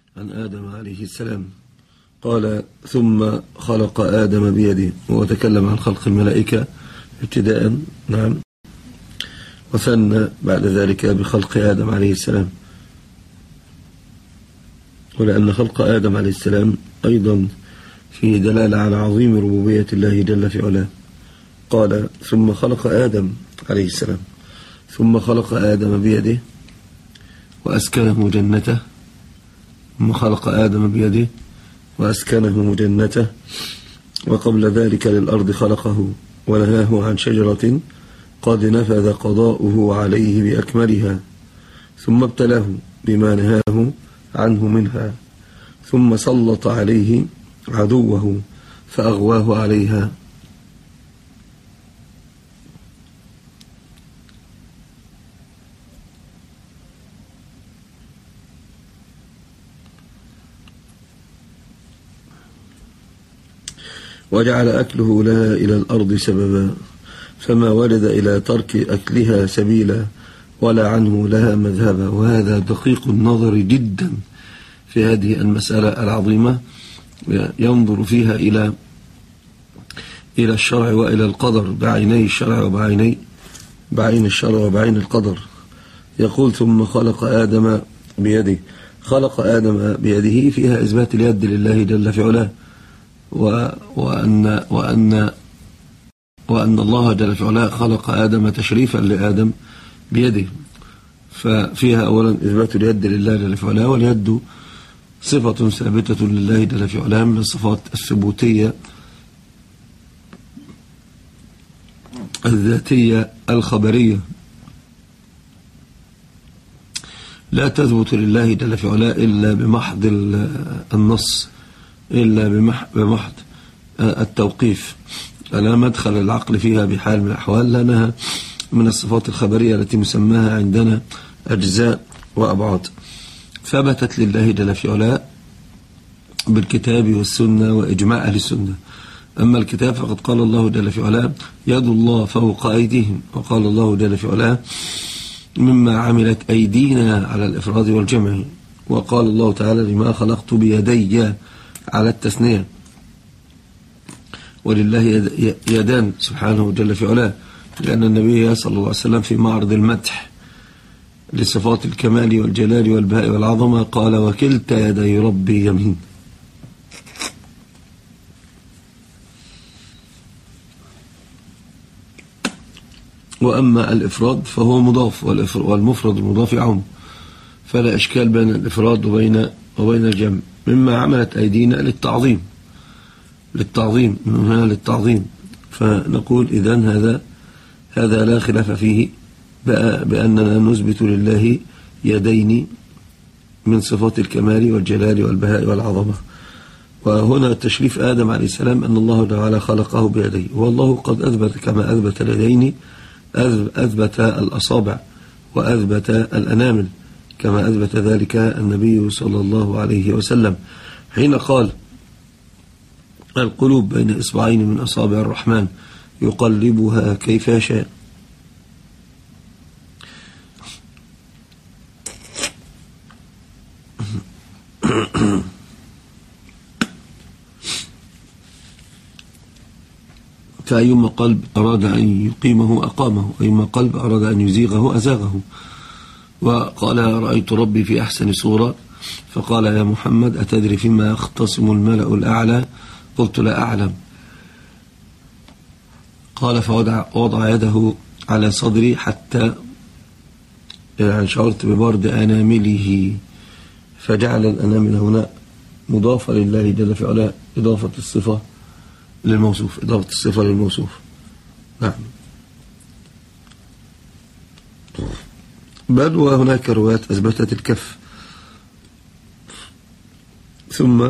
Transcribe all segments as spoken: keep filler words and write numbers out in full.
عن آدم عليه السلام قال: ثم خلق آدم بيده، وتكلم عن خلق الملائكة ابتداء، نعم، وثنى بعد ذلك بخلق آدم عليه السلام، ولأن خلق آدم عليه السلام أيضا فيه دلالة على عظيم ربوبية الله جل في علاه. قال: ثم خلق آدم عليه السلام، ثم خلق آدم بيده وأسكنه جنته، ثم خلق آدم بيده وأسكنه جنته، وقبل ذلك للأرض خلقه ونهاه عن شجرة قد نفذ قضاؤه عليه بأكملها، ثم ابتلاه بما نهاه عنه منها، ثم سلط عليه عدوه فأغواه عليها. وجعل أكله لها إلى الأرض سببا، فما ولد إلى ترك أكلها سبيلا ولا عنه لها مذهبا. وهذا دقيق النظر جدا في هذه المسألة العظيمة، ينظر فيها إلى إلى الشرع وإلى القدر بعيني الشرع وبعيني بعين الشرع وبعين القدر. يقول: ثم خلق آدم بيده. خلق آدم بيده فيها إثبات اليد لله جل في علاه، وأن وأن وأن الله جل في علاه خلق آدم تشريفا لآدم بيده، ففيها أولا إثبات اليد لله جل في علاه، واليد صفة ثابتة لله جل في علاه من الصفات الثبوتية الذاتية الخبرية، لا تثبت لله جل في علاه إلا بمحض النص، إلا بمحض التوقيف، لا مدخل العقل فيها بحال من الأحوال، لأنها من الصفات الخبرية التي مسماها عندنا أجزاء وأبعاد. ثبتت لله جل في علاه بالكتاب والسنة وإجماع أهل السنة. أما الكتاب فقد قال الله جل في علاه: يد الله فوق أيديهم، وقال الله جل في علاه: مما عملت أيدينا على الإفراد والجمع، وقال الله تعالى: لما خلقت بيدي على التثنية. ولله يدان سبحانه جل في علاه، لأن النبي صلى الله عليه وسلم في معرض المدح لصفات الكمال والجلال والبهاء والعظمة قال: وكلتا يدي ربي يمين. وأما الإفراد فهو مضاف، والمفرد المضاف عم، فلا إشكال بين الإفراد وبين وبين الجمع. مما عملت أيدينا للتعظيم، للتعظيم من هنا للتعظيم. فنقول إذن هذا هذا لا خلاف فيه بأننا نثبت لله يدين من صفات الكمال والجلال والبهاء والعظمة. وهنا تشريف آدم عليه السلام أن الله تعالى خلقه بيديه، والله قد أثبت كما أثبت اليدين أثبت الأصابع وأثبت الأنامل، كما أثبت ذلك النبي صلى الله عليه وسلم حين قال: القلوب بين إصبعين من أصابع الرحمن يقلبها كيف يشاء. فأيما قلب أراد أن يقيمه أقامه، أيما قلب أراد أن يزيغه أزاغه. وقال: رأيت ربي في أحسن صورة، فقال: يا محمد أتدري فيما يختصم الملأ الأعلى؟ قلت: لا أعلم. قال: فوضع وضع يده على صدري حتى يعني شعرت ببرد أنامله، فجعل الأنامل هنا مضافة لله جل في علاه، إضافة الصفة للموصوف، إضافة الصفة للموصوف. نعم. بل وهناك روايات أثبتت الكف. ثم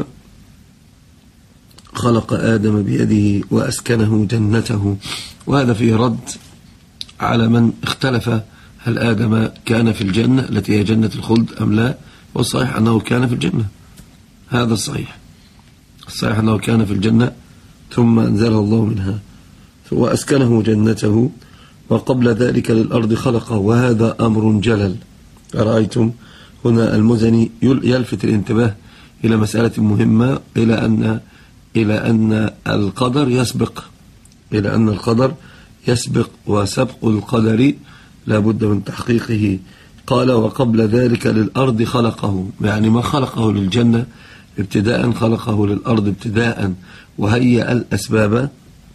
خلق آدم بيده وأسكنه جنته، وهذا فيه رد على من اختلف هل آدم كان في الجنة التي هي جنة الخلد أم لا. والصحيح أنه كان في الجنة، هذا الصحيح. الصحيح أنه كان في الجنة ثم أنزله الله منها وأسكنه جنته، وقبل ذلك للأرض خلقه، وهذا أمر جلل. رأيتم هنا المزني يلفت الانتباه إلى مسألة مهمة، إلى أن إلى أن القدر يسبق إلى أن القدر يسبق وسبق القدر لا بد من تحقيقه. قال وقبل ذلك للأرض خلقه، يعني ما خلقه للجنة ابتداء خلقه للأرض ابتداء وهيأ الأسباب.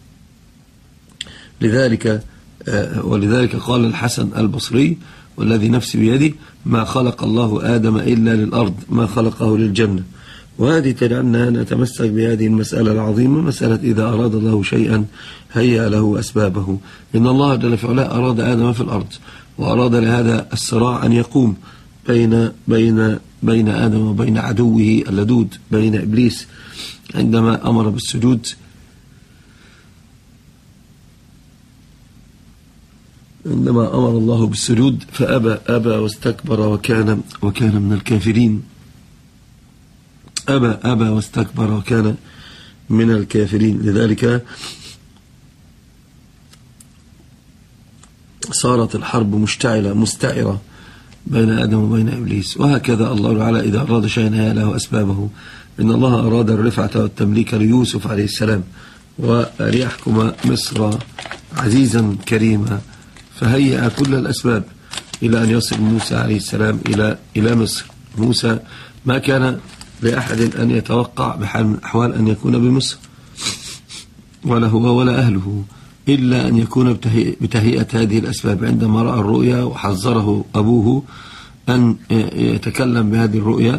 لذلك ولذلك قال الحسن البصري والذي نفسي بيده ما خلق الله آدم إلا للأرض ما خلقه للجنة. وهذه تجعلنا نتمسك بهذه المسألة العظيمة، مسألة إذا أراد الله شيئا هيأ له أسبابه. إن الله جل في علاه أراد آدم في الأرض، وأراد لهذا الصراع أن يقوم بين بين بين آدم وبين عدوه اللدود، بين إبليس، عندما أمر بالسجود عندما أمر الله بالسجود فأبى أبى واستكبر وكان وكان من الكافرين. أبى أبى واستكبر وكان من الكافرين. لذلك صارت الحرب مشتعلة مستعرة بين آدم وبين إبليس. وهكذا الله تعالى إذا أراد شيئا هيأ له أسبابه. إن الله أراد الرفعة والتمليك ليوسف عليه السلام وليحكم مصر عزيزا كريما، فهيأ كل الأسباب إلى أن يصل موسى عليه السلام إلى إلى مصر. موسى ما كان لأحد أن يتوقع بحال من الأحوال أن يكون بمصر، ولا هو ولا أهله، إلا أن يكون بتهيئة هذه الأسباب. عندما رأى الرؤيا وحذره أبوه أن يتكلم بهذه الرؤيا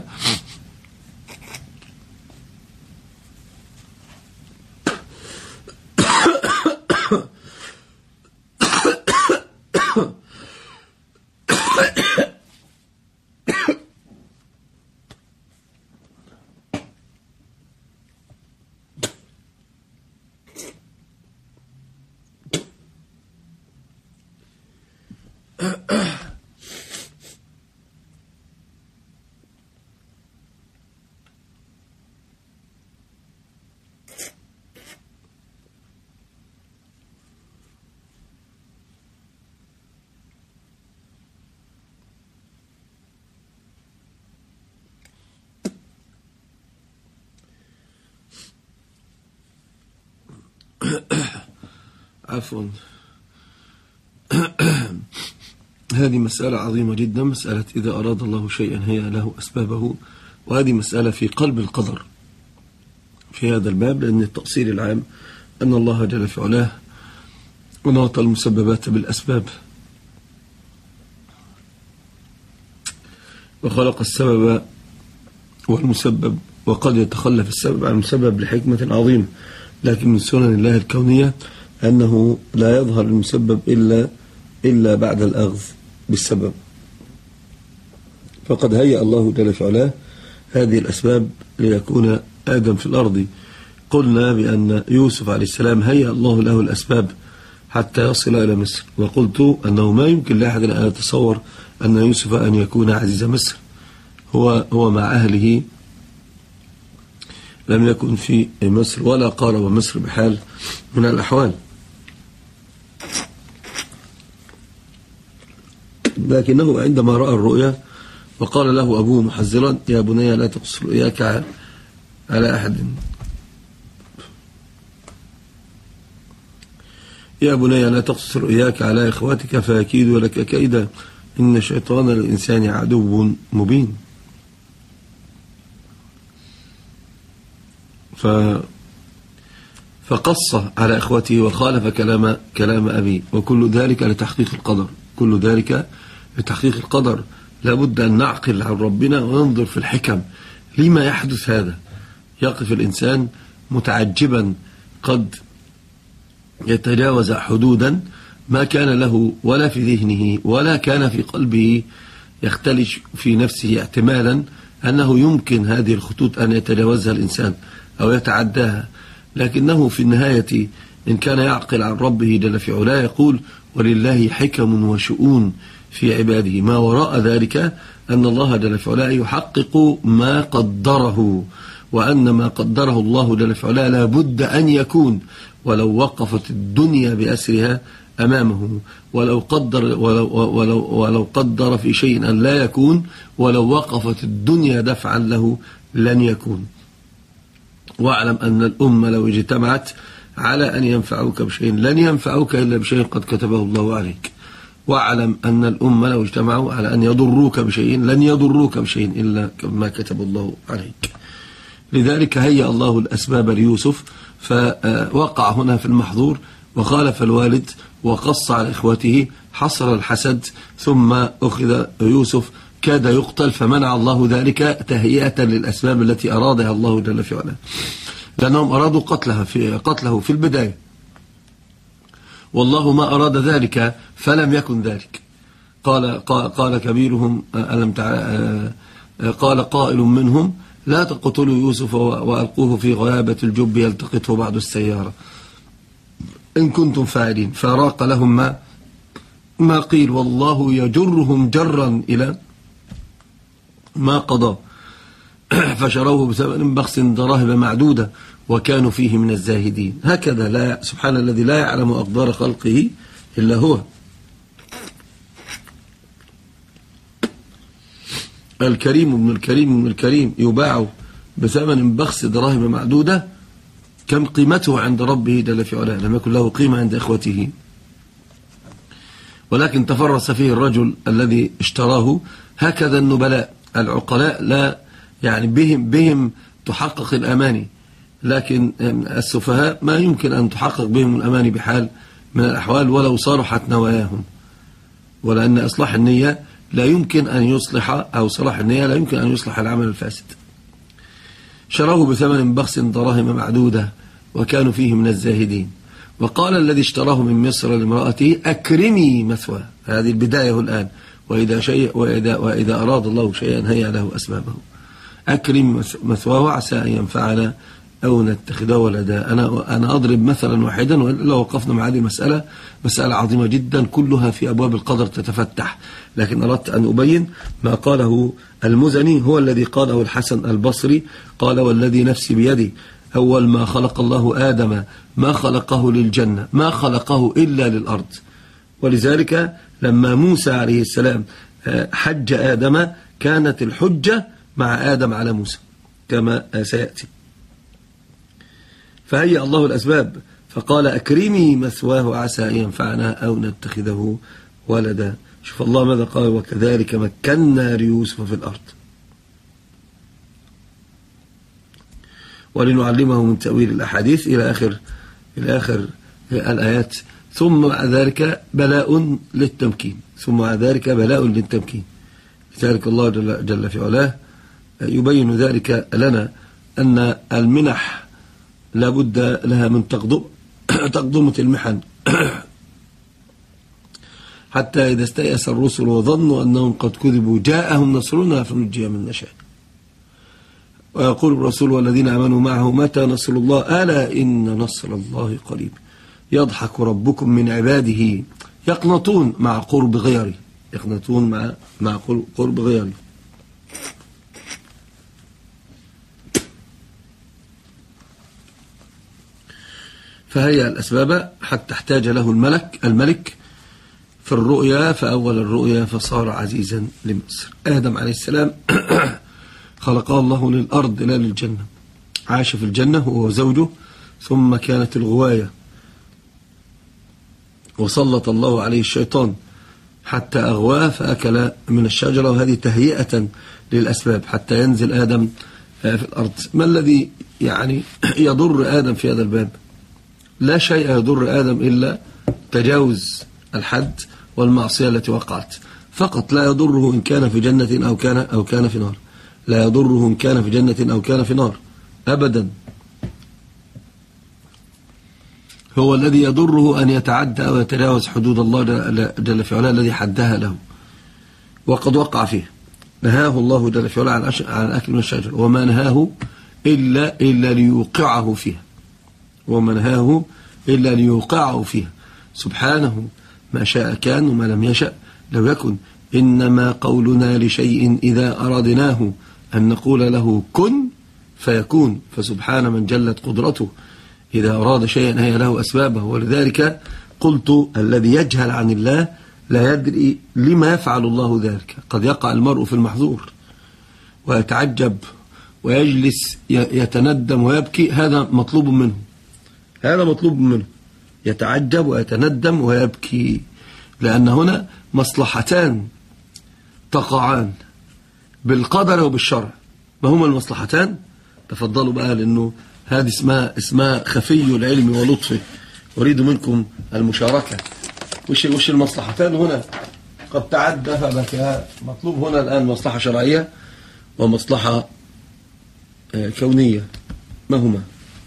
عفوا هذه مسألة عظيمة جدا، مسألة إذا أراد الله شيئا هيأ له أسبابه. وهذه مسألة في قلب القدر في هذا الباب، لأن التأصيل العام أن الله جل في علاه ونعطى المسببات بالأسباب، وخلق السبب والمسبب، وقد يتخلف السبب عن المسبب لحكمة عظيمة. لكن من سنن الله الكونية أنه لا يظهر المسبب إلا إلا بعد الأخذ بالسبب. فقد هيأ الله جل في علاه هذه الأسباب ليكون آدم في الأرض. قلنا بأن يوسف عليه السلام هيأ الله له الأسباب حتى يصل إلى مصر، وقلت أنه ما يمكن لأحد أن يتصور أن يوسف أن يكون عزيز مصر. هو هو مع أهله لم يكن في مصر ولا قارب مصر بحال من الأحوال، لكنه عندما رأى الرؤيا وقال له أبوه محذرا يا بني لا تقص رؤياك على أحد يا بني لا تقص رؤياك على إخواتك فيكيدوا لك كيدا إن الشيطان للإنسان عدو مبين. ف فقص على إخوته وخالف كلام كلام أبيه، وكل ذلك لتحقيق القدر. كل ذلك لتحقيق القدر. لابد أن نعقل عن ربنا وننظر في الحكم لما يحدث هذا. يقف الإنسان متعجبا، قد يتجاوز حدودا ما كان له ولا في ذهنه ولا كان في قلبه يختلش في نفسه احتمالا أنه يمكن هذه الخطوط أن يتجاوزها الإنسان أو يتعداها. لكنه في النهاية إن كان يعقل عن ربه جل في علاه يقول ولله حكم وشؤون في عباده. ما وراء ذلك أن الله جل في علاه يحقق ما قدره، وأن ما قدره الله جل في علاه لا بد أن يكون، ولو وقفت الدنيا بأسرها أمامه، ولو قدر, ولو, ولو, ولو قدر في شيء أن لا يكون، ولو وقفت الدنيا دفعا له لن يكون. واعلم أن الأمة لو اجتمعت على أن ينفعوك بشيء لن ينفعوك إلا بشيء قد كتبه الله عليك. واعلم أن الأمة لو اجتمعوا على أن يضروك بشيء لن يضروك بشيء إلا ما كتب الله عليك. لذلك هيأ الله الأسباب ليوسف، فوقع هنا في المحظور وخالف الوالد وقص على إخوته، حصر الحسد، ثم أخذ يوسف كاد يقتل، فمنع الله ذلك تهيئة للأسباب التي أرادها الله جل في علاه، لأنهم أرادوا قتلها في قتله في البداية، والله ما أراد ذلك فلم يكن ذلك. قال قال كبيرهم ألم قال قائل منهم لا تقتلوا يوسف وألقوه في غيابة الجب يلتقطه بعض السيارة إن كنتم فاعلين، فراق لهم ما ما قيل، والله يجرهم جرا إلى ما قضى، فشروه بثمن بخس دراهم معدودة وكانوا فيه من الزاهدين. هكذا لا سبحان الذي لا يعلم أقدار خلقه إلا هو. الكريم ابن الكريم ابن الكريم يباع بثمن بخس دراهم معدودة، كم قيمته عند ربه جل في علاه؟ لم يكن له قيمة عند إخوته، ولكن تفرس فيه الرجل الذي اشتراه. هكذا النبلاء العقلاء لا يعني بهم بهم تحقق الأماني، لكن السفهاء ما يمكن أن تحقق بهم الأماني بحال من الأحوال ولو صرحت نواياهم، ولأن إصلاح النية لا يمكن أن يصلح، أو صلاح النية لا يمكن أن يصلح العمل الفاسد. شروه بثمن بخس دراهم معدودة وكانوا فيه من الزاهدين. وقال الذي اشتراه من مصر لامرأته أكرمي مثواه. هذه البداية الآن، وإذا, شيء وإذا, وإذا أراد الله شيئا هيا له أسبابه. أكرم مثواه عسى أن ينفعنا أو نتخذه ولدا. أنا, أنا أضرب مثلا واحدا، وإلا وقفنا مع هذه المسألة، مسألة عظيمة جدا كلها في أبواب القدر تتفتح، لكن أردت أن أبين ما قاله المزني هو الذي قاله الحسن البصري، قال والذي نفسي بيدي أول ما خلق الله آدم ما خلقه للجنة، ما خلقه إلا للأرض. ولذلك لما موسى عليه السلام حج آدم كانت الحجة مع آدم على موسى كما سيأتي. فهيأ الله الأسباب فقال أكرمي مثواه عسى أن ينفعنا أو نتخذه ولدا. شوف الله ماذا قال، وكذلك مكنا ليوسف في الأرض ولنعلمه من تأويل الأحاديث إلى آخر إلى آخر الآيات. ثم بعد ذلك بلاء للتمكين، ثم بعد ذلك بلاء للتمكين. لذلك الله جل, جل في علاه يبين ذلك لنا أن المنح لا بد لها من تقدم تقدمة المحن حتى إذا استيأس الرسل وظنوا أنهم قد كذبوا جاءهم نصرنا فنجي من نشاء. ويقول الرسول والذين آمنوا معه متى نصر الله ألا إن نصر الله قريب. يضحك ربكم من عباده يقنطون مع قرب غيره، يقنطون مع مع قرب غيره. فهي الأسباب حتى احتاج له الملك الملك في الرؤيا، فأول الرؤيا فصار عزيزا لمصر. آدم عليه السلام خلقه الله للأرض لا للجنة، عاش في الجنة هو وزوجه، ثم كانت الغواية وسلط الله عليه الشيطان حتى أغواه فأكل من الشجرة، وهذه تهيئة للأسباب حتى ينزل آدم في الأرض. ما الذي يعني يضر آدم في هذا الباب؟ لا شيء يضر آدم إلا تجاوز الحد والمعصية التي وقعت فقط. لا يضره إن كان في جنة أو كان أو كان في نار، لا يضره إن كان في جنة أو كان في نار أبدا. هو الذي يضره أن يتعدى أو يتجاوز حدود الله جل في علاه الذي حدها له، وقد وقع فيه. نهاه الله جل في علاه عن أكل من الشجر، وما نهاه إلا إلا ليوقعه فيها، وما نهاه إلا ليوقعه فيها. سبحانه ما شاء كان وما لم يشأ لو يكن. إنما قولنا لشيء إذا أردناه أن نقول له كن فيكون. فسبحان من جلت قدرته إذا أراد شيئا هي له أسبابه. ولذلك قلت الذي يجهل عن الله لا يدري لما يفعل الله ذلك. قد يقع المرء في المحظور ويتعجب ويجلس يتندم ويبكي، هذا مطلوب منه، هذا مطلوب منه، يتعجب ويتندم ويبكي، لأن هنا مصلحتان تقعان بالقدر وبالشرع. ما هما المصلحتان؟ تفضلوا بقى، لأنه هذه اسمها اسمها خفي العلم ولطفه، أريد منكم المشاركة. وش وش المصلحتان هنا؟ قد تعدى فبكى. مطلوب هنا الآن مصلحة شرعية ومصلحة كونية. ما هما؟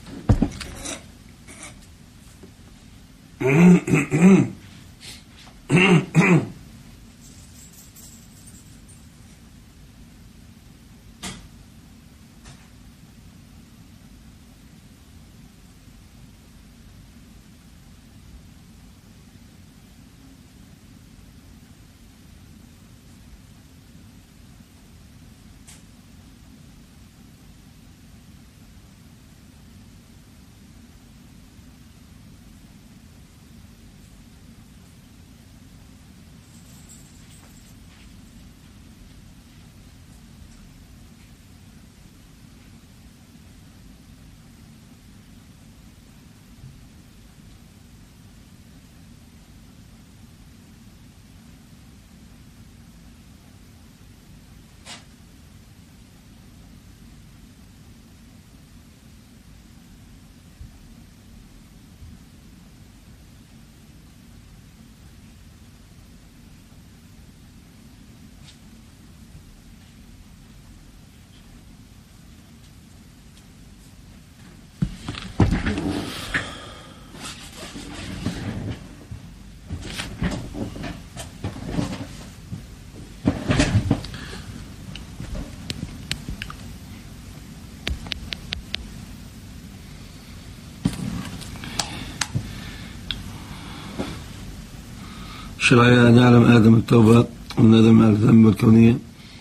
الشرعية أن يعلم آدم التوبة والندم على الذنب الكونية،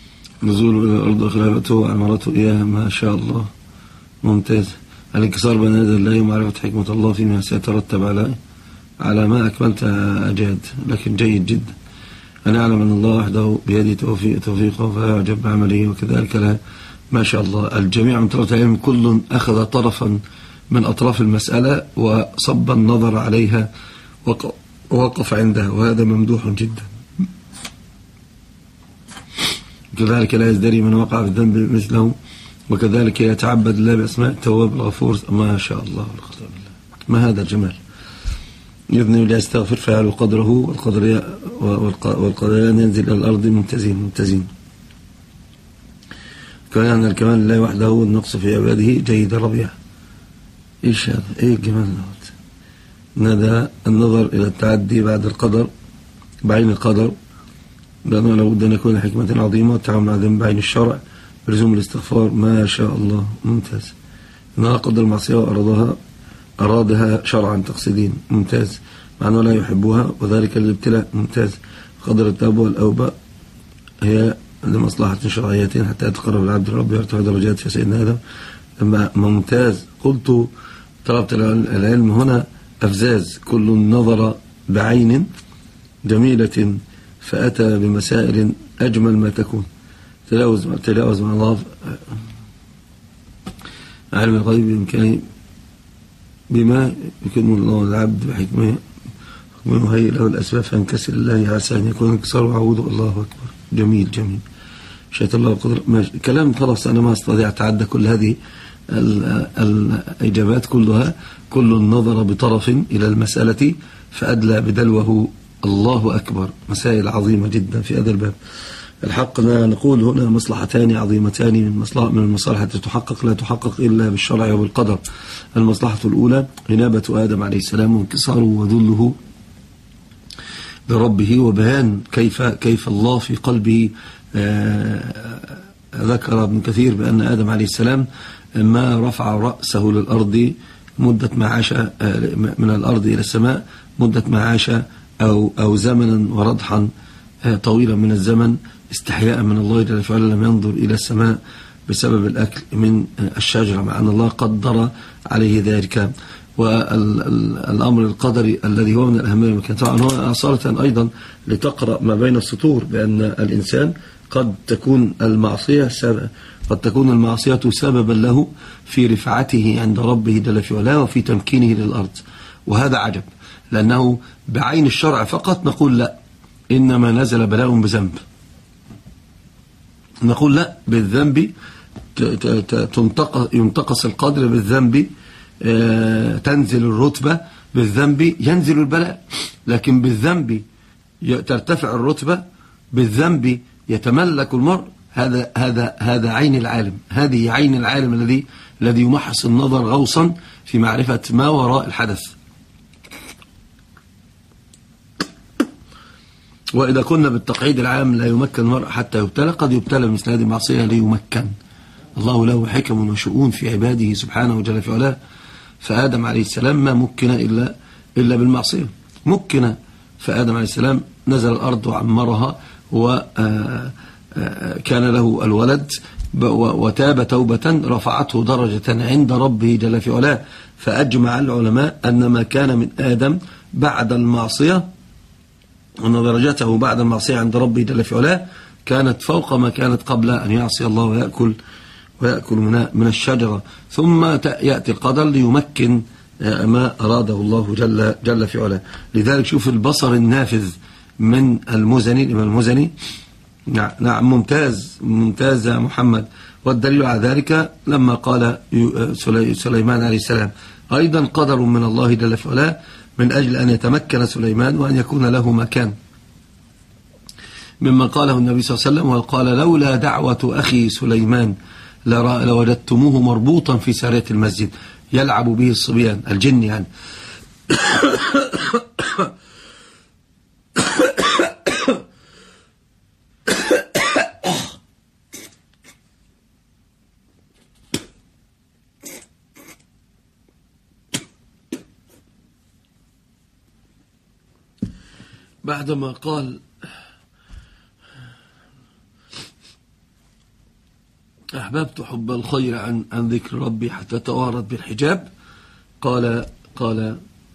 نزوله إلى الأرض وخلافته وعمارته إياها. ما شاء الله، ممتاز. الانكسار بين يدي الله ومعرفة حكمة الله فيما سيترتب على على ما أكملت أجاد، لكن جيد جدا. أن يعلم أن الله وحده بيده توفيق توفيقه فلا يعجب بعمله، وكذلك لا. ما شاء الله، الجميع من طلبة العلم كل أخذ طرفا من أطراف المسألة وصب النظر عليها ووقف عندها، وهذا ممدوح جدا. كذلك لا يزدري من وقع في الذنب مثله، وكذلك يتعبد الله بأسماء التواب الغفور. ما شاء الله، ما هذا الجمال. يذنب لا يستغفر فيعلو قدره، والقدران ينزل إلى الأرض ممتازين ممتازين. كان الكمال لله وحده والنقص في عباده جيد ربيع. إيش هذا؟ إيه الجمال دوت؟ ندى النظر إلى التعدي بعد القدر بعين القدر، لأنه لابد أن يكون حكمة عظيمة والتعامل مع ذنب بعين الشرع بلزوم الاستغفار. ما شاء الله، ممتاز. إن الله قدر المعصية وأرادها أرادها شرعا تقصدين، ممتاز، مع أنه لا يحبها وذلك الابتلاء، ممتاز. قدر التوبة والأوبة هي لمصلحة شرعية حتى يتقرب العبد لربه ويرتفع درجات في سيدنا آدم. ممتاز. قلت طلبت العلم هنا أفزاز، كل نظر بعين جميلة فأتى بمسائل أجمل ما تكون. تلاوز تلاوز مع الله علم الغيب بإمكانه بما يكون الله العبد بحكمه ويهيئ له الأسباب فانكسر الله عسى أن يكون انكسار وعوده. الله أكبر، جميل جميل. شاء الله القدر. كلام خلاص، أنا ما أستطيع أتعدى كل هذه الإجابات كلها. كل نظر بطرف إلى المسألة فأدلى بدلوه. الله أكبر، مسائل عظيمة جدا في هذا الباب. الحق نقول هنا مصلحتان عظيمتان من مصلحة من المصالح التي تحقق لا تحقق إلا بالشرع وبالقدر. المصلحة الأولى إنابة آدم عليه السلام وانكساره وذله بربه، وبيان كيف كيف الله في قلبه. ذكر ابن كثير بأن آدم عليه السلام ما رفع رأسه للأرض مدة ما عاش من الأرض إلى السماء مدة ما عاش أو أو زمنا وردحا طويلا من الزمن استحياء من الله جل وعلا لم ينظر إلى السماء بسبب الأكل من الشجرة، مع أن الله قدر عليه ذلك. والأمر القدري الذي هو من الأهمية المكان. طبعا هو أصالة أيضا لتقرأ ما بين السطور بأن الإنسان قد تكون المعصية سبب قد تكون المعصية سببا له في رفعته عند ربه جل في علاه وفي تمكينه للأرض. وهذا عجب، لأنه بعين الشرع فقط نقول لا، إنما نزل بلاء بذنب. نقول لا، بالذنب ينتقص القدر، بالذنب تنزل الرتبة، بالذنب ينزل البلاء. لكن بالذنب ترتفع الرتبة، بالذنب يتملك المرء. هذا هذا هذا عين العالم، هذه عين العالم الذي الذي يمحص النظر غوصا في معرفة ما وراء الحدث. وإذا كنا بالتقعيد العام لا يمكن المرء حتى يبتلى، قد يبتلى مثل هذه المعصية ليمكن. الله له حكم وشؤون في عباده سبحانه جل في علاه. فآدم عليه السلام ما مكن إلا إلا بالمعصية. مكن فآدم عليه السلام نزل الأرض وعمرها وكان له الولد وتاب توبة رفعته درجة عند ربه جل في علاه. فأجمع العلماء أن ما كان من آدم بعد المعصية، أن درجته بعد المعصية عند ربه جل في علاه كانت فوق ما كانت قبل أن يعصي الله ويأكل ويأكل من الشجرة. ثم يأتي القدر ليمكن ما أراده الله جل, جل في علاه. لذلك شوف البصر النافذ من المزني، الإمام المزني. نعم ممتاز ممتاز يا محمد. والدليل على ذلك لما قال سليمان عليه السلام أيضا قدر من الله جل في علاه من أجل أن يتمكن سليمان وأن يكون له مكان، مما قاله النبي صلى الله عليه وسلم وقال لولا دعوة أخي سليمان لوجدتموه مربوطا في سارية المسجد يلعب به الصبيان، الجن يعني. بعدما قال أحببت حب الخير عن عن ذكر ربي حتى توارت بالحجاب، قال قال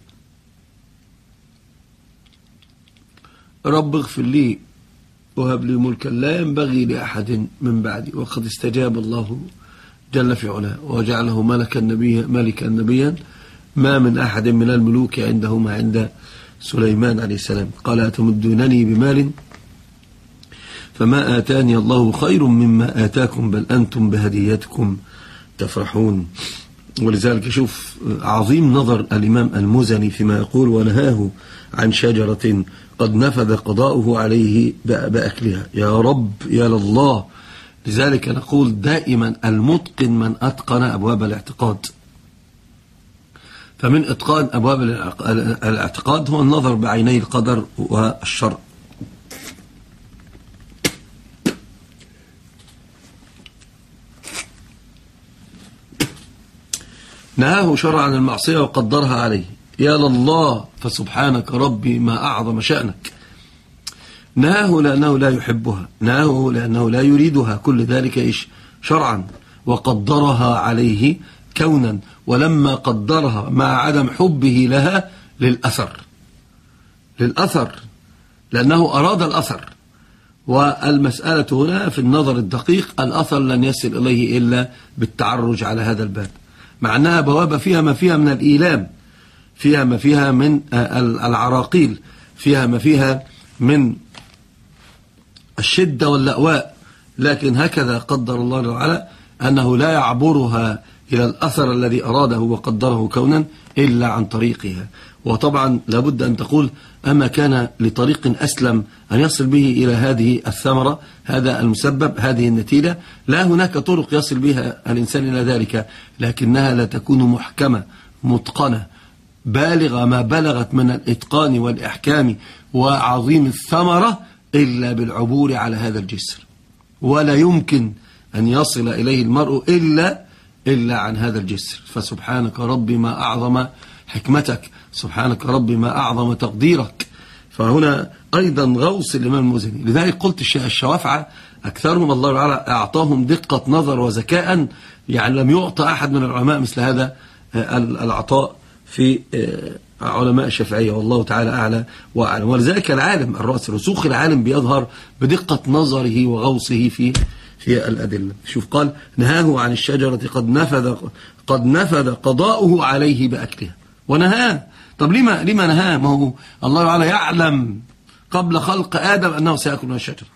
رب اغفر لي وهب لي ملكا لا ينبغي لأحد من بعدي، وقد استجاب الله جل في علاه وجعله ملكا نبيا ملكا نبيا ما من أحد من الملوك عنده ما عند سليمان عليه السلام. قال أتمدونني بمال فما آتاني الله خير مما آتاكم بل أنتم بهديتكم تفرحون. ولذلك شوف عظيم نظر الإمام المزني فيما يقول ونهاه عن شجرة قد نفذ قضاؤه عليه بأكلها. يا رب يا لله. لذلك نقول دائما المتقن من أتقن أبواب الاعتقاد. فمن إتقان أبواب الاعتقاد هو النظر بعيني القدر والشرع. نهاه شرعا عن المعصية وقدرها عليه. يا لله فسبحانك ربي ما أعظم شأنك. نهاه لأنه لا يحبها، نهاه لأنه لا يريدها، كل ذلك إيش شرعا، وقدرها عليه كونا. ولما قدرها مع عدم حبه لها للأثر للأثر لأنه أراد الأثر. والمسألة هنا في النظر الدقيق الأثر لن يصل إليه إلا بالتعرج على هذا الباب، مع أنها بوابة فيها ما فيها من الإيلام، فيها ما فيها من العراقيل، فيها ما فيها من الشدة واللأواء، لكن هكذا قدر الله تعالى أنه لا يعبرها إلى الأثر الذي أراده وقدره كونا إلا عن طريقها. وطبعا لابد أن تقول أما كان لطريق أسلم أن يصل به إلى هذه الثمرة، هذا المسبب، هذه النتيجة؟ لا، هناك طرق يصل بها الإنسان إلى ذلك، لكنها لا تكون محكمة متقنة بالغة ما بلغت من الإتقان والإحكام وعظيم الثمرة إلا بالعبور على هذا الجسر. ولا يمكن أن يصل إليه المرء إلا إلا عن هذا الجسر. فسبحانك ربي ما أعظم حكمتك، سبحانك ربي ما أعظم تقديرك. فهنا أيضا غوص الإمام المزني. لذلك قلت الشوافعة أكثرهم الله تعالى أعطاهم دقة نظر وذكاء، يعني لم يعطى أحد من العلماء مثل هذا العطاء في علماء الشافعية، والله تعالى أعلى وأعلم. ولذلك العالم الرأس رسوخ العالم بيظهر بدقة نظره وغوصه في في الأدلة. شوف قال نهاه عن الشجرة قد نفذ قد نفذ قضاؤه عليه بأكلها، ونهاه. طب لما لما نهاه؟ ما هو الله تعالى يعلم قبل خلق آدم أنه سيأكل من الشجرة.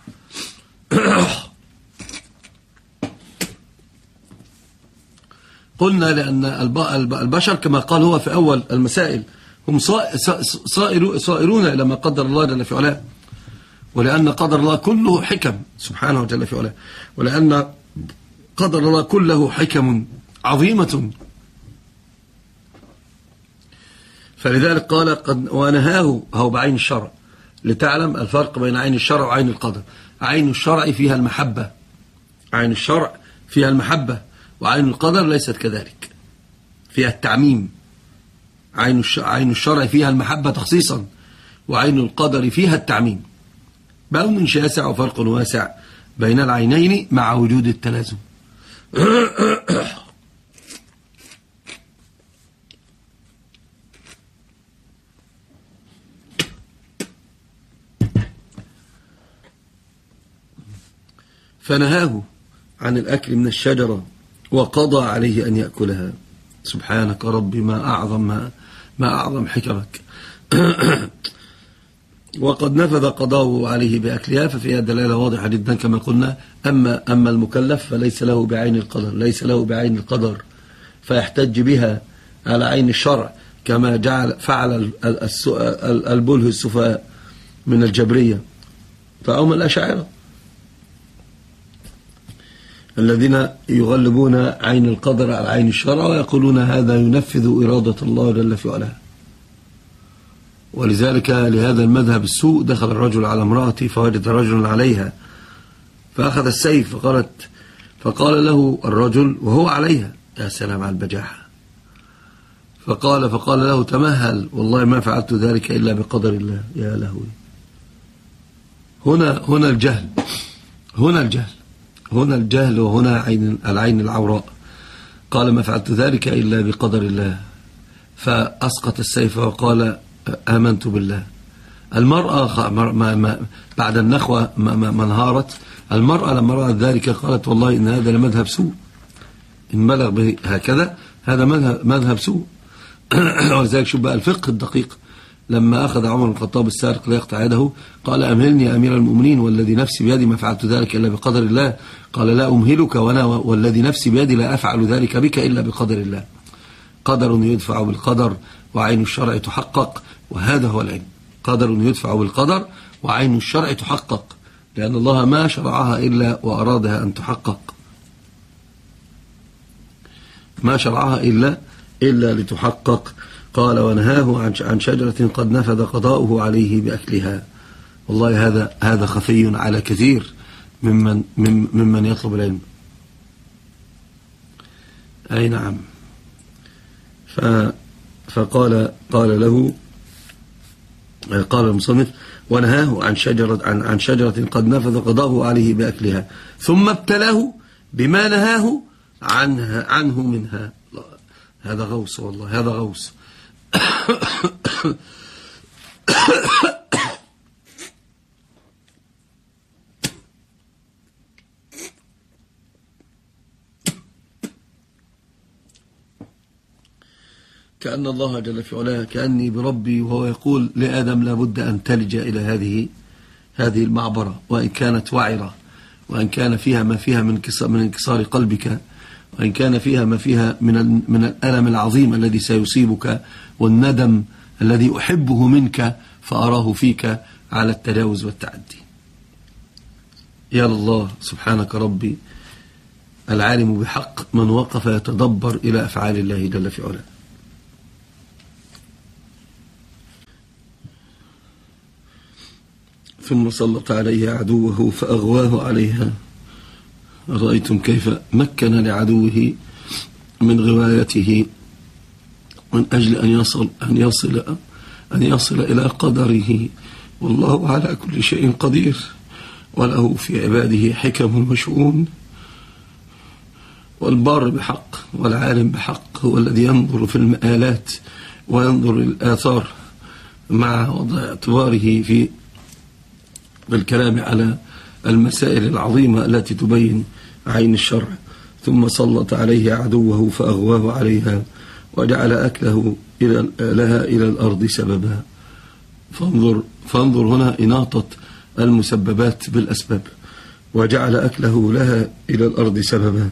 قلنا لأن البشر كما قال هو في أول المسائل هم صائرون إلى ما قدر الله جل في علاه، ولأن قدر الله كله حكم سبحانه وجل في علاه، ولأن قدر الله كله حكم عظيمة، فلذلك قال قد ونهاه هو بعين الشرع، لتعلم الفرق بين عين الشرع وعين القدر. عين الشرع فيها المحبة، عين الشرع فيها المحبة، وعين القدر ليست كذلك، فيها التعميم. عين عين الشرع فيها المحبة تخصيصا، وعين القدر فيها التعميم. بون شاسع وفرق واسع بين العينين مع وجود التلازم. فنهاه عن الأكل من الشجرة وقضى عليه أن يأكلها. سبحانك ربي ما أعظم ما, ما أعظم حكمك. وقد نفذ قضاؤه عليه بأكلها، ففيها دلالة واضحة جدا كما قلنا. أما, أما المكلف فليس له بعين القدر، ليس له بعين القدر، فيحتج بها على عين الشرع كما جعل فعل البله السفهاء من الجبرية، فهم الأشاعرة الذين يغلبون عين القدر على عين الشرع ويقولون هذا ينفذ إرادة الله جل في علاه. ولذلك لهذا المذهب السوء دخل الرجل على امرأته فوجد رجلا عليها فأخذ السيف فقالت فقال له الرجل وهو عليها يا سلام على البجاحة، فقال فقال له تمهل والله ما فعلت ذلك إلا بقدر الله. يا لهوي، هنا هنا الجهل، هنا الجهل هنا الجهل وهنا عين العين العوراء. قال ما فعلت ذلك إلا بقدر الله، فأسقط السيف وقال آمنت بالله. المرأة ما ما بعد النخوة ما, ما, ما انهارت. المرأة لما رأت ذلك قالت والله إن هذا لمذهب سوء، إن بلغ به هكذا هذا مذهب, مذهب سوء. ولذلك شوف بقى الفقه الدقيق. لما أخذ عمر بن الخطاب السارق ليقطع يده قال أمهلني يا أمير المؤمنين والذي نفسي بيدي ما فعلت ذلك إلا بقدر الله. قال لا أمهلك وأنا والذي نفسي بيدي لا أفعل ذلك بك إلا بقدر الله. قدر يدفع بالقدر وعين الشرع تحقق، وهذا هو العلم. قدر يدفع بالقدر وعين الشرع تحقق، لأن الله ما شرعها إلا وأرادها أن تحقق، ما شرعها إلا إلا لتحقق. قال ونهاه عن شجرة قد نفذ قضاؤه عليه بأكلها. والله هذا هذا خفي على كثير ممن ممن يطلب العلم. أي نعم. فقال قال له قال المصنف ونهاه عن شجرة عن عن شجرة قد نفذ قضاؤه عليه بأكلها ثم ابتلاه بما نهاه عنها عنه منها. هذا غوص، والله هذا غوص. كأن الله جل في علاه كأني بربي وهو يقول لآدم لابد أن تلج إلى هذه هذه المعبرة، وإن كانت وعرة، وإن كان فيها ما فيها من من انكسار قلبك، وإن كان فيها ما فيها من من الألم العظيم الذي سيصيبك والندم الذي أحبه منك فأراه فيك على التجاوز والتعدي. يا الله سبحانك ربي العالم بحق من وقف يتدبر إلى أفعال الله جل في علاه. ثم سلط عليه عدوه فأغواه عليها. رأيتم كيف مكن لعدوه من غوايته من أجل أن يصل أن يصل أن يصل إلى قدره. والله على كل شيء قدير، وله في عباده حكم وشؤون. والبار بحق والعالم بحق هو الذي ينظر في المآلات وينظر الآثار مع وضع اعتباره في بالكلام على المسائل العظيمة التي تبين عين الشرع، ثم سلط عليه عدوه فأغواه عليها وجعل أكله إلى لها إلى الأرض سببا. فانظر, فانظر هنا إناطة المسببات بالأسباب، وجعل أكله لها إلى الأرض سببا.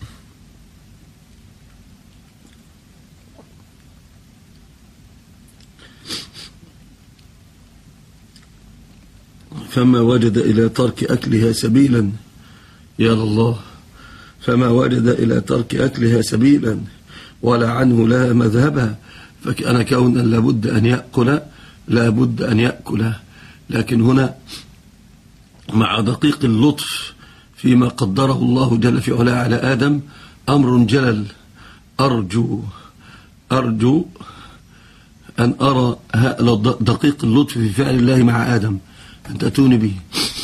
فما وجد إلى ترك أكلها سبيلا، يا الله، فما وجد إلى ترك أكلها سبيلا ولا عنه لها مذهبا، فكان كونا لابد أن يأكل لابد أن يأكل. لكن هنا مع دقيق اللطف فيما قدره الله جل في علاه على آدم أمر جلل. أرجو أرجو أن أرى دقيق اللطف في فعل الله مع آدم أن تأتوني به.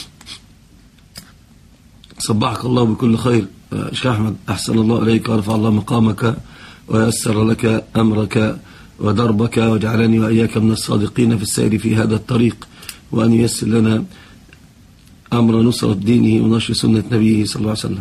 صبحك الله بكل خير شيخ أحمد، أحسن الله إليك ورفع الله مقامك ويسر لك أمرك ودربك، وجعلني وإياك من الصادقين في السير في هذا الطريق، وأن ييسر لنا أمر نصرة دينه ونشر سنة نبيه صلى الله عليه وسلم.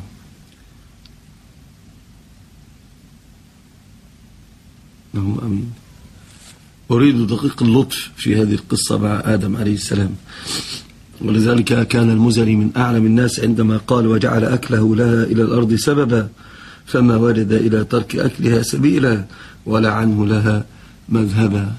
اللهم أمين. أريد دقيق اللطف في هذه القصة مع آدم عليه السلام، ولذلك كان المزني من أعلم الناس عندما قال وجعل أكله لها إلى الأرض سببا، فما وجد إلى ترك أكلها سبيلا ولا عنه لها مذهبا.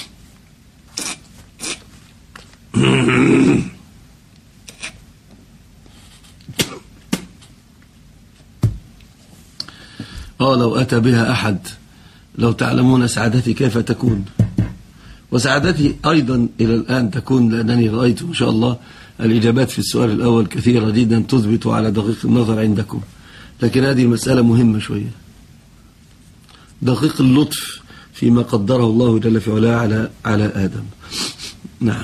آه لو أتى بها أحد، لو تعلمون سعادتي كيف تكون، وسعادتي أيضا إلى الآن تكون، لأنني رأيت إن شاء الله الإجابات في السؤال الأول كثيرة جدا تثبت على دقيق النظر عندكم، لكن هذه المسألة مهمة شوية. دقيق اللطف فيما قدره الله جل في علاه على على آدم. نعم.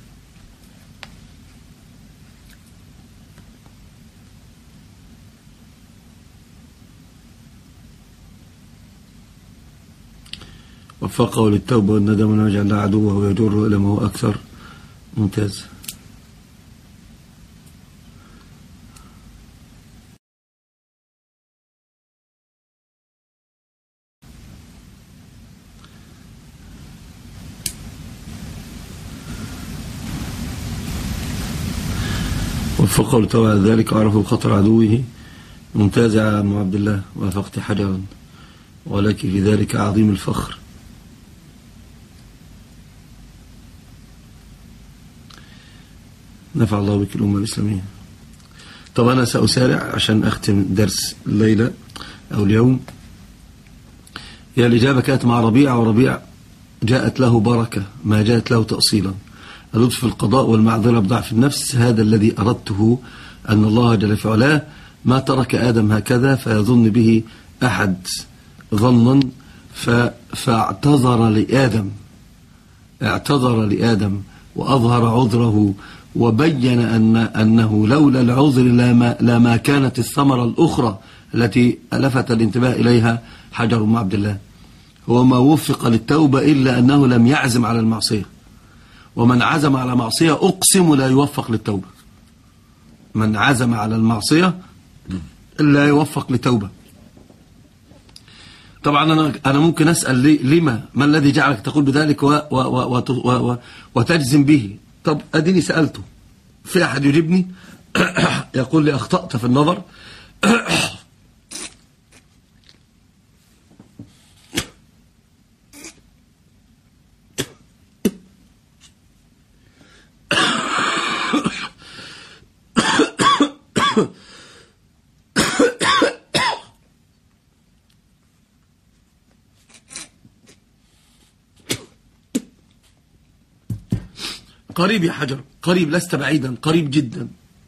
وفقه للتوبة والندم ويجعل له عدوه ويجره إلى ما هو أكثر. ممتاز. وفقه للتوبة على ذلك وعرفوا خطر عدوه. ممتاز يا عم عبد الله، وافقت حجرا ولك في ذلك عظيم الفخر. نفع الله بك الأمة الإسلامية. طب أنا سأسارع عشان أختم درس الليلة أو اليوم. هي الإجابة كانت مع ربيع، وربيع جاءت له بركة ما جاءت له تأصيلا. اللطف في القضاء والمعذرة بضعف النفس، هذا الذي أردته، أن الله جل في علاه ما ترك آدم هكذا فيظن به أحد ظنا، فاعتذر لآدم اعتذر لآدم وأظهر عذره، وبين أن أنه لولا العذر لما, لما كانت الثمرة الأخرى التي لفت الانتباه إليها حجر بن عبد الله، هو ما وفق للتوبة إلا أنه لم يعزم على المعصية، ومن عزم على معصية أقسم لا يوفق للتوبة. من عزم على المعصية لا يوفق للتوبة. طبعا أنا أنا ممكن أسأل لي لما ما الذي جعلك تقول بذلك و و و و و وتجزم به؟ طب أديني سألته، في أحد يجيبني؟ يقول لي أخطأت في النظر. قريب يا حجر، قريب، لست بعيدا، قريب جدا.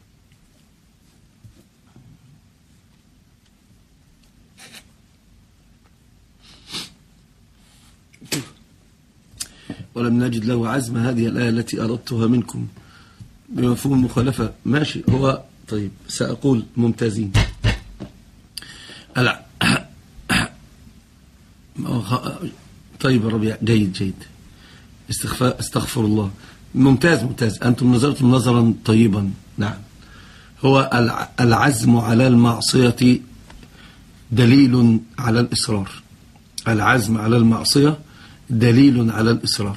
ولم نجد له عزم. هذه الآية التي أردتها منكم بمفهوم المخالفة. ماشي، هو طيب سأقول ممتازين. ألا طيب ربيع، جيد جيد. استغفر, استغفر الله. ممتاز ممتاز، أنتم نظرتم نظرا طيبا. نعم، هو العزم على المعصية دليل على الإصرار. العزم على المعصية دليل على الإصرار.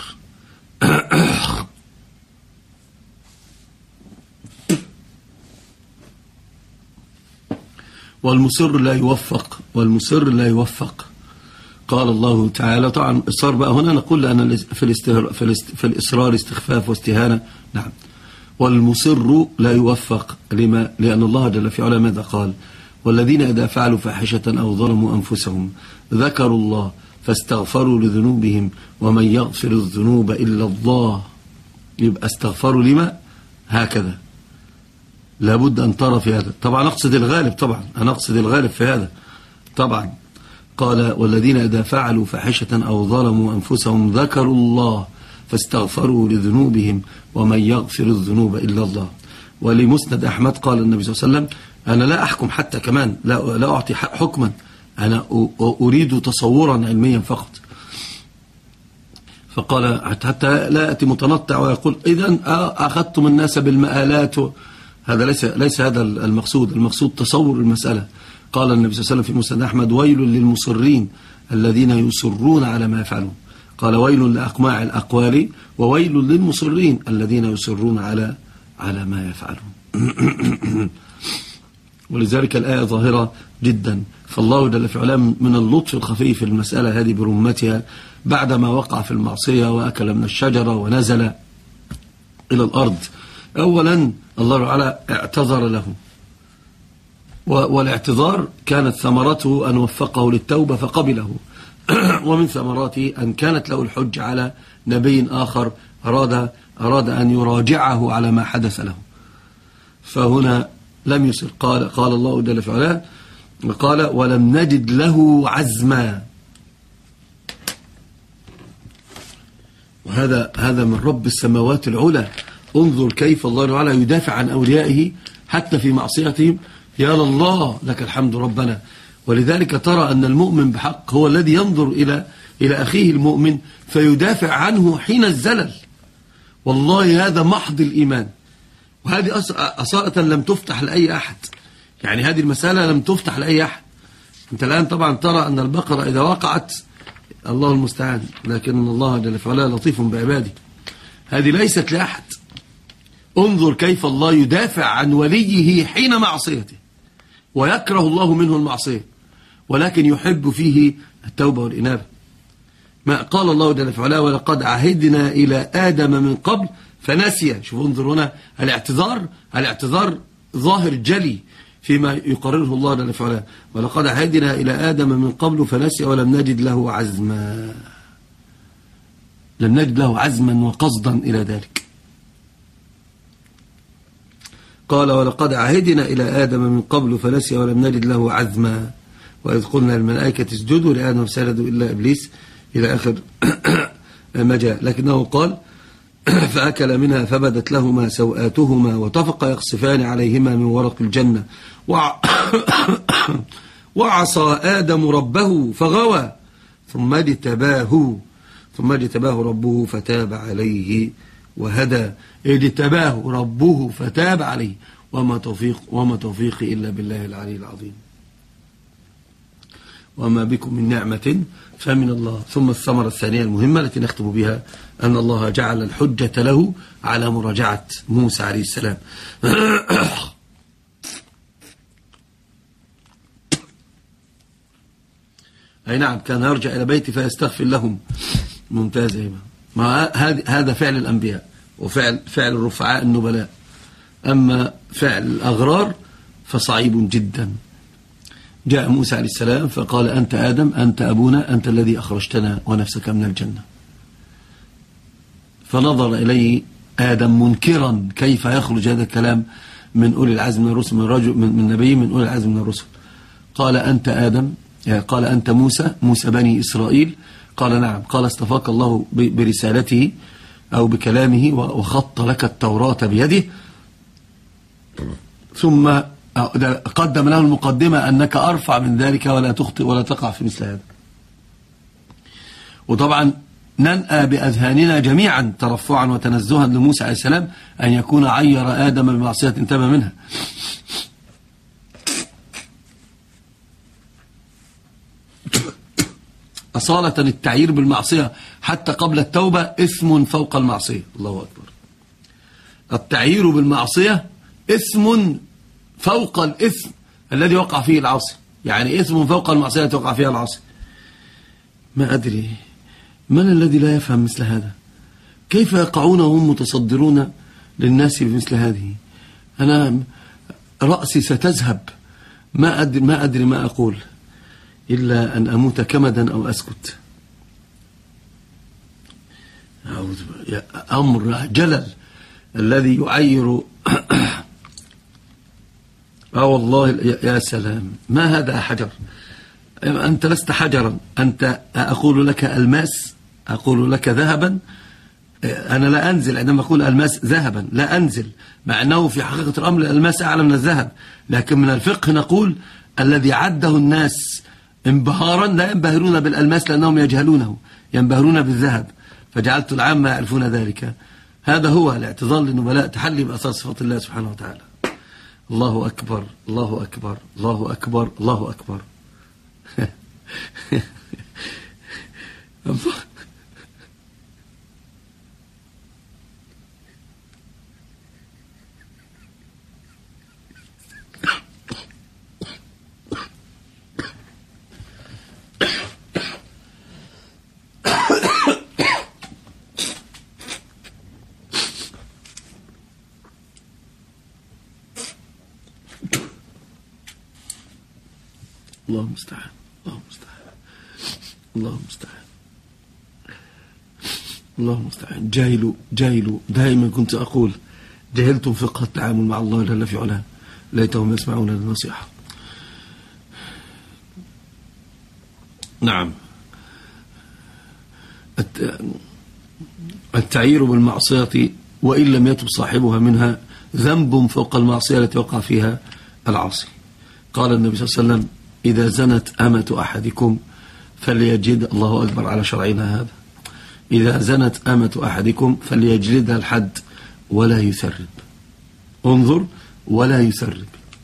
والمصر لا يوفق، والمصر لا يوفق. قال الله تعالى، طبعا الإصرار بقى هنا نقول لأن في, في الإصرار استخفاف واستهانة. نعم، والمصر لا يوفق. لما؟ لأن الله جل في علاه ماذا قال؟ والذين إذا فعلوا فاحشة أو ظلموا أنفسهم ذكروا الله فاستغفروا لذنوبهم ومن يغفر الذنوب إلا الله. يبقى استغفروا لما؟ هكذا. لابد أن ترى في هذا. طبعا أقصد الغالب، طبعا أنا أقصد الغالب في هذا طبعا. قال والذين إذا فعلوا فاحشة أو ظلموا أنفسهم ذكروا الله فاستغفروا لذنوبهم ومن يغفر الذنوب إلا الله. ولمسند أحمد قال النبي صلى الله عليه وسلم أنا لا أحكم حتى كمان، لا, لا أعطي حكما، أنا أريد تصورا علميا فقط. فقال حتى لا يأتي متنطع ويقول إذن أخذتم الناس بالمآلات. هذا ليس ليس هذا المقصود. المقصود تصور المسألة. قال النبي صلى الله عليه وسلم في مسند أحمد ويل للمصرين الذين يصرون على ما يفعلون. قال ويل لأقماع الأقوال وويل للمصرين الذين يصرون على على ما يفعلون. ولذلك الآية ظاهرة جدا. فالله جل في علاه من اللطف الخفي في المسألة هذه برمتها بعدما وقع في المعصية وأكل من الشجرة ونزل إلى الأرض. أولا الله تعالى اعتذر له، والاعتذار كانت ثمرته أن وفقه للتوبة فقبله، ومن ثمراته أن كانت له الحج على نبي آخر أراد, أراد أن يراجعه على ما حدث له. فهنا لم يصر. قال, قال الله جل في علاه قال ولم نجد له عزما. وهذا هذا من رب السماوات العلى. انظر كيف الله تعالى يدافع عن أوليائه حتى في معصيتهم. يا الله لك الحمد ربنا. ولذلك ترى أن المؤمن بحق هو الذي ينظر إلى إلى أخيه المؤمن فيدافع عنه حين الزلل. والله هذا محض الإيمان. وهذه أصالة لم تفتح لأي أحد. يعني هذه المسألة لم تفتح لأي أحد. أنت الآن طبعا ترى أن البقرة إذا وقعت الله المستعان، لكن الله جل في علاه لطيف بعباده. هذه ليست لأحد. انظر كيف الله يدافع عن وليه حين معصيته، ويكره الله منه المعصية ولكن يحب فيه التوبة والإنابة. ما قال الله جل في علاه ولقد عهدنا إلى آدم من قبل فنسي. شوفوا انظروا هنا الاعتذار، الاعتذار ظاهر جلي فيما يقرره الله جل في علاه. ولقد عهدنا إلى آدم من قبل فنسي ولم نجد له عزما. لم نجد له عزما وقصدا إلى ذلك. قال ولقد عهدنا إلى آدم من قبل فنسي ولم نجد له عزما وإذ قلنا للملائكة اسجدوا لآدم فسجدوا إلا إبليس إلى آخر ما جاء. لكنه قال فأكل منها فبدت لهما سوآتهما وطفقا يخصفان عليهما من ورق الجنة وعصى آدم ربه فغوى ثم اجتباه ثم اجتباه ربه فتاب عليه وهدى. اجتباه ربه فتاب عليه وما توفيق وما توفيقي إلا بالله العلي العظيم. وما بكم من نعمة فمن الله. ثم الثمرة الثانية المهمة التي نختم بها أن الله جعل الحجة له على مراجعة موسى عليه السلام. أي نعم، كان يرجع إلى بيته فيستغفر لهم. ممتاز. ما هذا فعل الأنبياء وفعل فعل الرفعاء النبلاء. أما فعل الأغرار فصعيب جدا. جاء موسى عليه السلام فقال أنت آدم أنت أبونا أنت الذي أخرجتنا ونفسك من الجنة. فنظر إليه آدم منكرا كيف يخرج هذا الكلام من أولي العزم من الرسل، من رجل من نبي من أولي العزم من الرسل. قال أنت آدم، قال أنت موسى موسى بني إسرائيل. قال نعم. قال اصطفاك الله برسالته أو بكلامه وخط لك التوراة بيده. ثم قدم له المقدمة أنك أرفع من ذلك ولا تخطئ ولا تقع في مثل هذا. وطبعا ننأى بأذهاننا جميعا ترفعا وتنزها لموسى عليه السلام أن يكون عير آدم بمعصية تاب منها. أصالة التعيير بالمعصية حتى قبل التوبة إثم فوق المعصية. الله أكبر. التعيير بالمعصية إثم فوق الإثم الذي وقع فيه العاصي، يعني إثم فوق المعصية التي وقع فيها العاصي. ما أدري من الذي لا يفهم مثل هذا؟ كيف يقعون وهم متصدرون للناس بمثل هذه؟ أنا رأسي ستذهب، ما أدري ما أدري ما أقول إلا أن أموت كمدا أو أسكت. أمر جلل الذي يعير. آه والله يا سلام، ما هذا حجر؟ أنت لست حجرا، أنت أقول لك الماس، أقول لك ذهبا. أنا لا أنزل عندما أقول الماس ذهبا، لا أنزل، مع أنه في حقيقة الأمر الماس أعلى من الذهب، لكن من الفقه نقول الذي عده الناس انبهارا لا ينبهرون بالألماس لأنهم يجهلونه، ينبهرون بالذهب، فجعلت العامة يعرفون ذلك. هذا هو الاعتذار للنبلاء، تحلي بأثار صفات الله سبحانه وتعالى. الله أكبر، الله أكبر، الله أكبر، الله أكبر. الله المستعان، الله المستعان، الله المستعان، الله المستعان. جاهلوا جاهلوا، دائما كنت أقول جهلتم فقه التعامل مع الله جل في علاه، ليتهم يسمعون النصيحة. نعم، التعيير بالمعصية وإن لم يتب صاحبها منها ذنب فوق المعصية التي وقع فيها العاصي. قال النبي صلى الله عليه وسلم: إذا زنت أمة أحدكم فليجد، الله أكبر على شرعنا هذا، إذا زنت أمة أحدكم فليجلدها الحد ولا يثرب. انظر، ولا يثرب.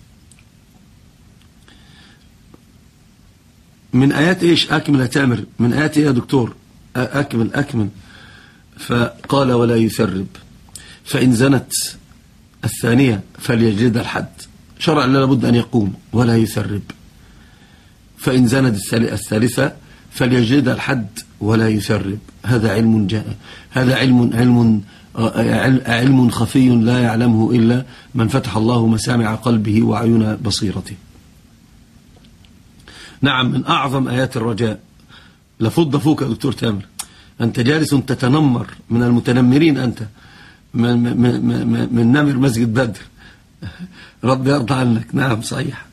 من آيات إيش؟ أكمل يا تامر. من آيات إيه يا دكتور؟ أكمل أكمل. فقال ولا يثرب. فإن زنت الثانية فليجلدها الحد، شرع لا بد أن يقوم، ولا يثرب. فإن زنت الثالثة فليجلدها الحد ولا يثرب. هذا علم جاء، هذا علم علم علم خفي لا يعلمه إلا من فتح الله مسامع قلبه وعيون بصيرته. نعم، من أعظم آيات الرجاء. لفض فوق يا دكتور تامر، أنت جالس تتنمر من المتنمرين، أنت من, من, من, من نمر مسجد بدر. رب يرضى عنك. نعم صحيح،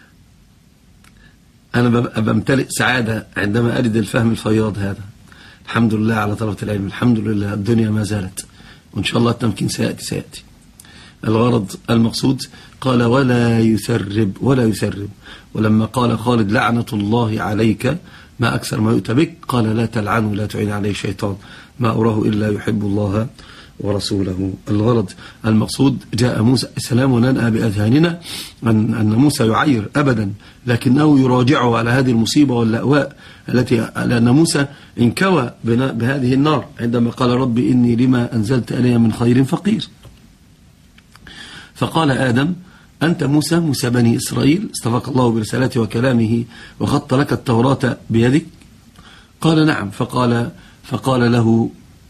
أنا بمتلئ سعادة عندما أجد الفهم الفياض هذا. الحمد لله على طلبة العلم، الحمد لله. الدنيا ما زالت، وإن شاء الله التمكين سيأتي سيأتي. الغرض المقصود قال ولا يثرب، ولا يثرب. ولما قال خالد لعنة الله عليك ما أكثر ما يؤتى بك، قال لا تلعنه لا تعين عليه الشيطان، ما أراه إلا يحب الله ورسوله. الغرض المقصود جاء موسى السلام وننأى بأذهاننا أن, أن موسى يعير أبدا، لكنه يراجعه على هذه المصيبة واللأواء التي، لأن موسى انكوى بهذه النار عندما قال رب إني لما أنزلت إلي من خير فقير. فقال آدم أنت موسى موسى بني إسرائيل استفاق الله برسالته وكلامه وخط لك التوراة بيدك؟ قال نعم. فقال, فقال له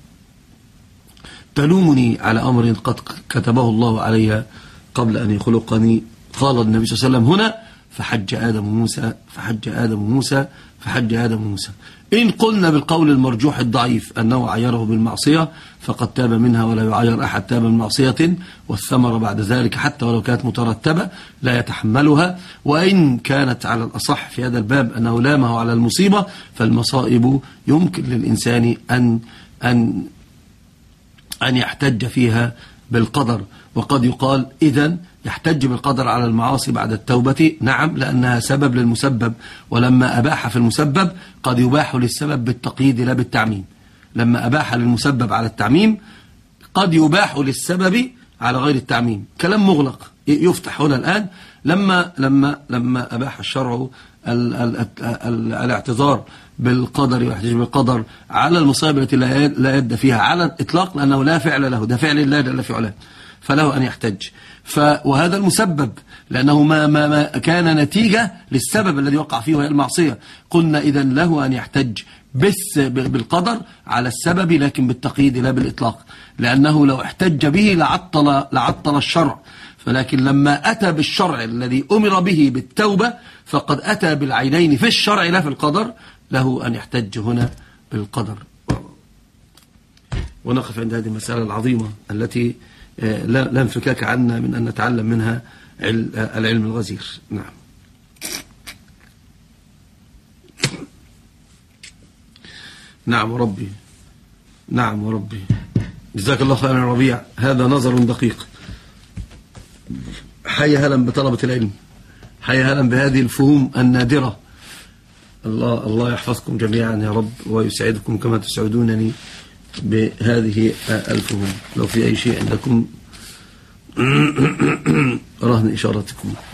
تلومني على أمر قد كتبه الله علي قبل أن يخلقني. قال النبي صلى الله عليه وسلم هنا فحج آدم موسى فحج آدم موسى فحج آدم موسى. إن قلنا بالقول المرجوح الضعيف أنه عيره بالمعصية فقد تاب منها، ولا يعير أحد تاب من معصية والثمرة بعد ذلك حتى ولو كانت مترتبة لا يتحملها. وإن كانت على الأصح في هذا الباب أنه لامه على المصيبة، فالمصائب يمكن للإنسان أن أن أن يحتج فيها بالقدر. وقد يقال إذن يحتج بالقدر على المعاصي بعد التوبة. نعم، لأنها سبب للمسبب، ولما أباح في المسبب قد يباح للسبب بالتقييد لا بالتعميم. لما أباح للمسبب على التعميم قد يباح للسبب على غير التعميم. كلام مغلق يفتح هنا الآن. لما لما لما أباح الشرع ال ال ال الاعتذار بالقدر والاحتجاج بالقدر على المصائب التي لا يد فيها على الإطلاق، لأنه لا فعل له، ده فعل الله جل في علاه، فله أن يحتج. ف وهذا المسبب لأنه ما, ما, ما كان نتيجة للسبب الذي وقع فيه وهي المعصية. قلنا إذن له أن يحتج بس بالقدر على السبب، لكن بالتقييد لا بالإطلاق، لأنه لو احتج به لعطل, لعطل الشرع. فلكن لما أتى بالشرع الذي أمر به بالتوبة فقد أتى بالعينين في الشرع لا في القدر، له أن يحتج هنا بالقدر. ونقف عند هذه المسألة العظيمة التي لا انفكاك عنا من أن نتعلم منها العلم الغزير. نعم. نعم وربي، نعم وربي، جزاك الله خيرا يا ربيع، هذا نظر دقيق. حي هلا بطلبة العلم، حي هلا بهذه الفهوم النادرة. الله الله يحفظكم جميعا يا رب، ويسعدكم كما تسعدونني بهذه الفهوم. لو في أي شيء عندكم رهن إشارتكم.